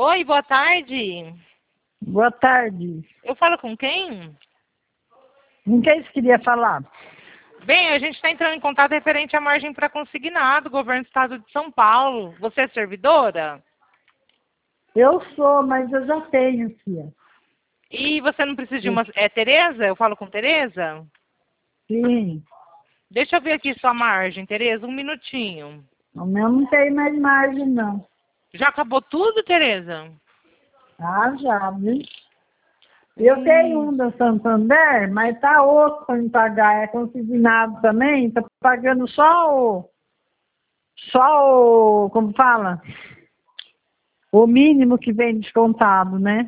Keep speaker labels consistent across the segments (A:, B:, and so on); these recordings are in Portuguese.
A: Oi, boa tarde.
B: Boa tarde.
A: Eu falo com quem?
B: Com quem você queria falar?
A: Bem, a gente está entrando em contato referente à margem para consignado, governo do estado de São Paulo. Você é servidora?
B: Eu sou, mas eu já tenho, filha.
A: E você não precisa de uma... É Tereza? Eu falo com Tereza?
B: Sim.
A: Deixa eu ver aqui sua margem, Tereza, um minutinho.
B: O meu não tem mais margem, não.
A: Já acabou tudo, Tereza?
B: Ah, já, viu? Eu tenho um da Santander, mas tá outro para me pagar. É consignado também, tá pagando como fala? O mínimo que vem descontado, né?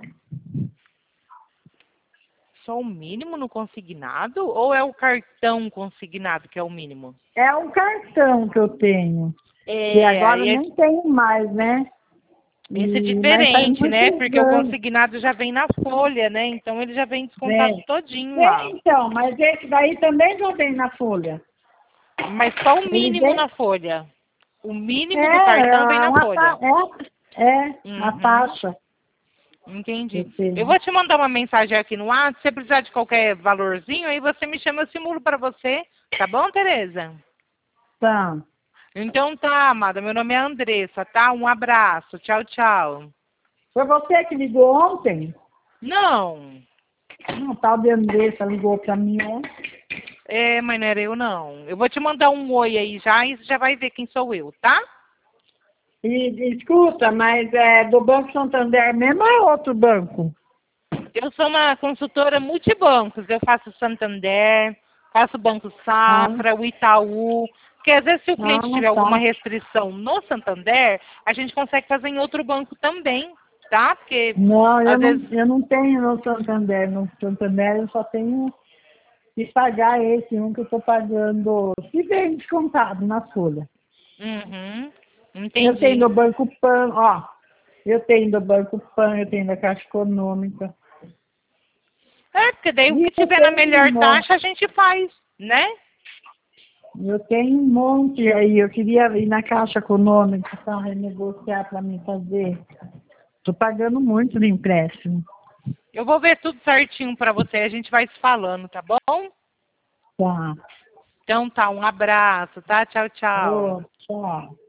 A: Só o mínimo no consignado ou é o cartão consignado que é o mínimo?
B: É um cartão que eu tenho. E agora nem tenho mais, né?
A: Esse é
B: Mas faz
A: diferente, né?
B: muitos
A: Porque o
B: anos.
A: consignado já vem na folha, né? Então ele já vem descontado
B: Vem.
A: todinho lá.
B: Então, mas esse daí também já vem na folha.
A: Mas só o
B: Ele
A: mínimo
B: vem.
A: na folha. O mínimo do
B: É,
A: cartão vem na folha.
B: a
A: Uhum.
B: taxa.
A: Entendi.
B: Eu tenho.
A: Eu vou te mandar uma mensagem aqui no WhatsApp. Se você precisar de qualquer valorzinho, aí você me chama, eu simulo para você. Tá bom, Tereza?
B: Tá.
A: Então tá, amada. Meu nome é Andressa, tá? Um abraço. Tchau, tchau.
B: Foi você que ligou ontem?
A: Não.
B: Não, tal de Andressa ligou para mim ontem.
A: É, mas não era eu, não. Eu vou te mandar um oi aí já e você já vai ver quem sou eu, tá?
B: E escuta, mas é do Banco Santander mesmo ou é outro banco?
A: Eu sou uma consultora multibancos. Eu faço Santander, faço Banco
B: Ah,
A: Safra, o Itaú. Porque às vezes se o cliente tiver alguma
B: tá.
A: restrição no Santander, a gente consegue fazer em outro banco também, tá? Porque
B: Não,
A: às vezes...
B: eu não tenho no Santander. No Santander eu só tenho que pagar esse um que eu estou pagando, se bem descontado na folha.
A: Uhum,
B: Eu tenho
A: entendi.
B: do Banco Pan, ó. Eu tenho do Banco Pan, eu tenho da Caixa Econômica.
A: É, porque daí o
B: E
A: que
B: eu
A: tiver na
B: tenho um
A: melhor
B: monte.
A: taxa a gente faz, né?
B: Eu tenho um monte aí. Eu queria ir na Caixa Econômica para renegociar para mim fazer. Estou pagando muito de empréstimo.
A: Eu vou ver tudo certinho pra você, a gente vai se falando, tá bom?
B: Tá.
A: Então tá, um abraço, tá? Tchau, tchau.
B: Ô, tchau.